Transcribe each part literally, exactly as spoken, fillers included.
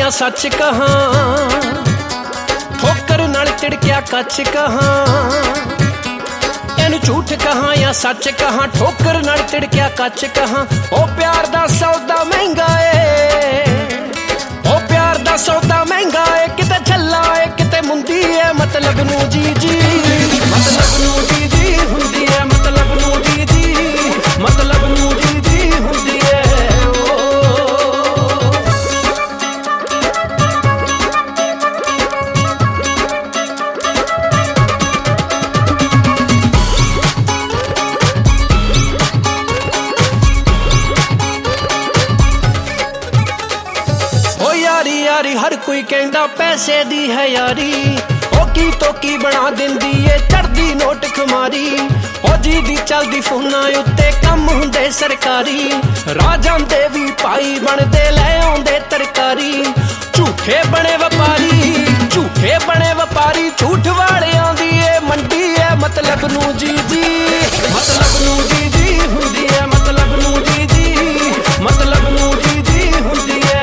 या सच कहां, ठोकर नाल तिड़किया कच कहां। इनू झूठ कहां या सच कहां, ठोकर नाल तिड़किया कच कहां। ओ प्यार दा सौदा महंगा है, ओ प्यार दा सौदा महंगा है। किते छल्ला है किते मुंदी है, मतलब नू जी जी, मतलब नू जी जी हुंदी है, मतलब नू जी जी, मतलब नू जी जी हुंदी है। यारी यारी हर कोई कहंदा पैसे दी है यारी, ओ की तो की बना दिंदी है चढ़दी नोट खुमारी। ओ जी दी चलदी फोना उत्ते कम हुंदे सरकारी, राजां दे भी पाई बनदे लै आउंदे तरकारी। झूठे बने व्यापारी, झूठे बने व्यापारी, झूठ वालियां दी ए मंडी है, मतलब नू जी जी, मतलब नू जी जी हुंदी है, मतलब नू जी जी, मतलब नू जी जी हुंदी है।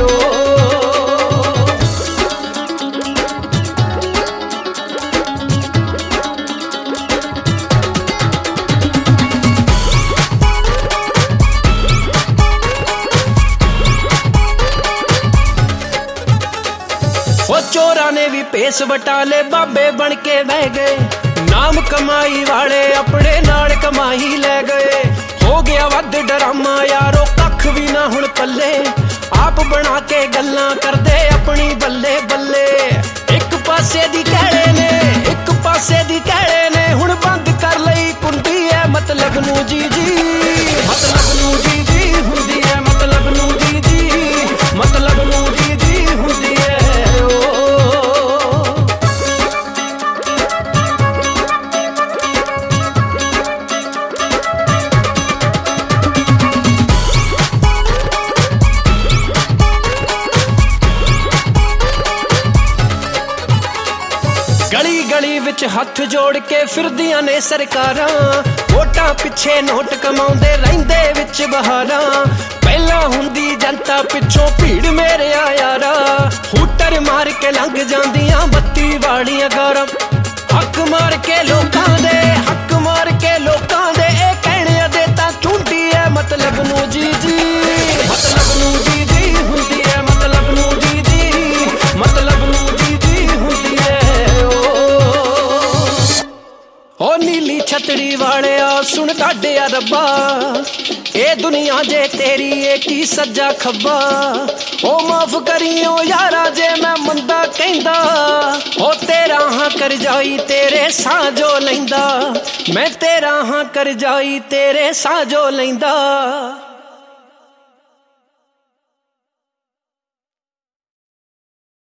चोरा ने भी पेस बटाले बाबे बन के बह गए, नाम कमाई वाले अपने नाल कमाई ले गए। हो गया वध डरामा यारो कख भी ना हुण पल्ले, आप बना के गल्लां करदे अपनी बल्ले बल्ले। एक पासे दी कहड़े ने, एक पासे दी कहड़े ने, हुण बंद कर लई कुंडी है, मतलब नू जी जी, मतलब नू जी जी हुंदी है, मतलब नू जी जी, मतलब नू जी जी हुंदी है। गली गली विच हथ जोड़ के फिरदियां ने सरकारां, वोटां पिछे नोट कमाउंदे रहिंदे विच बहारां। पहला हुंदी जनता पिछों भीड़ मेरे यारा, हूटर मार के लंघ जांदियां बत्ती वालियां गारां। हक मार के लोकां दे, हक मार के लोकां दे, ए कहणे दे तां झूठी है, मतलब नू जी जी, मतलब नू जी जी हुंदी है, मतलब नू जी जी, मतलब नू जी जी हुंदी है। ओ नीली छतड़ी वाले आ सुन काढे आ रब्बा, ए दुनिया जे तेरी ए की सज्जा खब्बा। ओ माफ करियो यारा जे मैं मंदा कहंदा, ओ तेरा हां कर जाई तेरे साजो लैंदा, मैं तेरा हां कर जाई तेरे साजो लैंदा।